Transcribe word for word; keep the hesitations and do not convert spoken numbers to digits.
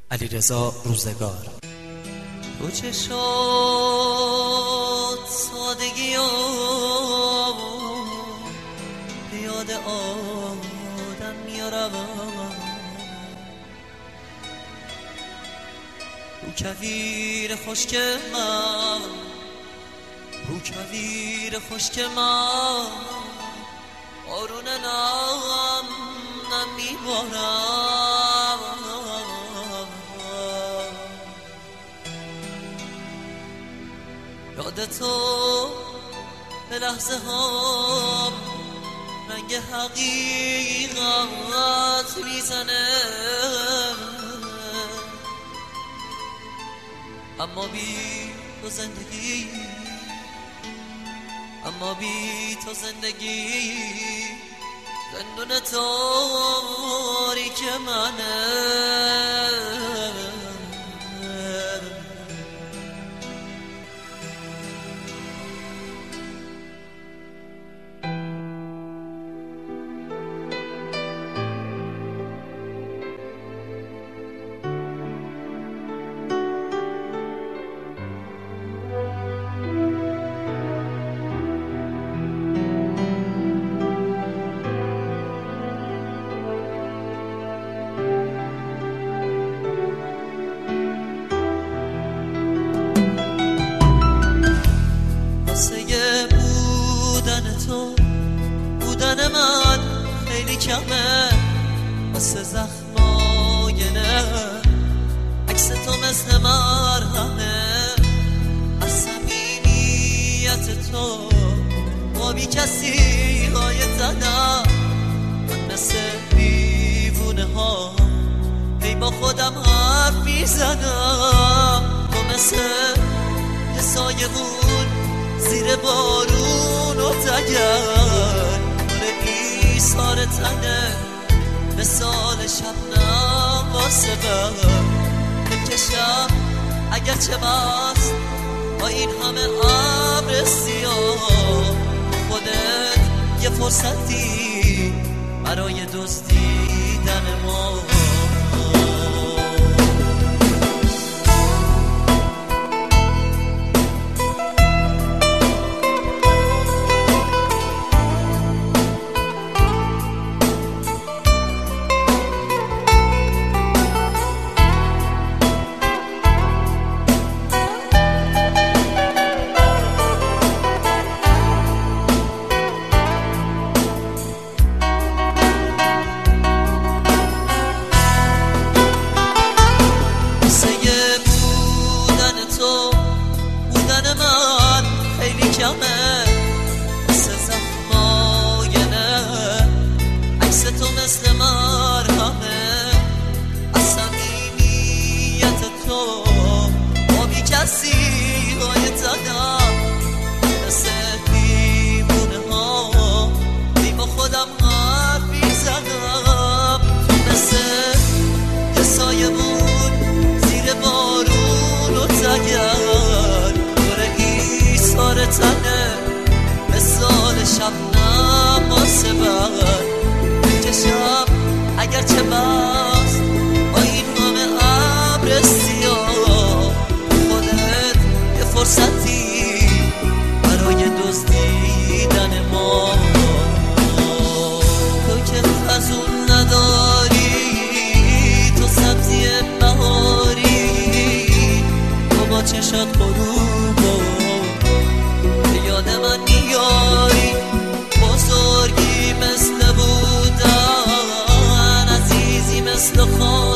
علیرضا روزگار. تو چه شد سادگی و یاد آدم میارم، رو کویر خشک من، رو کویر خشک من بارون نم نمیبارم. یاد تو به لحظه ها رنگ حقیقت میزنه، اما بی تو زندگی، اما بی تو زندگی زندون تاریک منه. بودن من خیلی کمه واسه زخماینه، عکس تو مثل مرهمه، از صمیمیت تو با بی کسی های زدم. من مثل دیوونه ها هی با خودم حرف میزنم، تو مثل یه سایمون زیر بارون و تگر ایثار تنه، مثال شبنم واسه من بکشم اگرچه بست با این همه ابر سیاه. خودت یه فرصتی برای دزدیدن ما. مثل زخماینه، عکس تو مثل مرهمه، از صمیمیت تو با بی کسی های زدم. مثل دیوونه ها بی با خودم حرف میزنم، مثل یه سایمون زیر بارون و تگر داره ایثار تنه، مثال شبنم واسه من بکشم اگرچه بست با این همه ابر سیاه. خودت یه فرصتی برای دزدیدن ما. تو که خزون نداری، تو سبزی بهاری، تو با چشات غروب یاد من میاری. بزرگی مثل بودن، عزیزی مثل خواهر،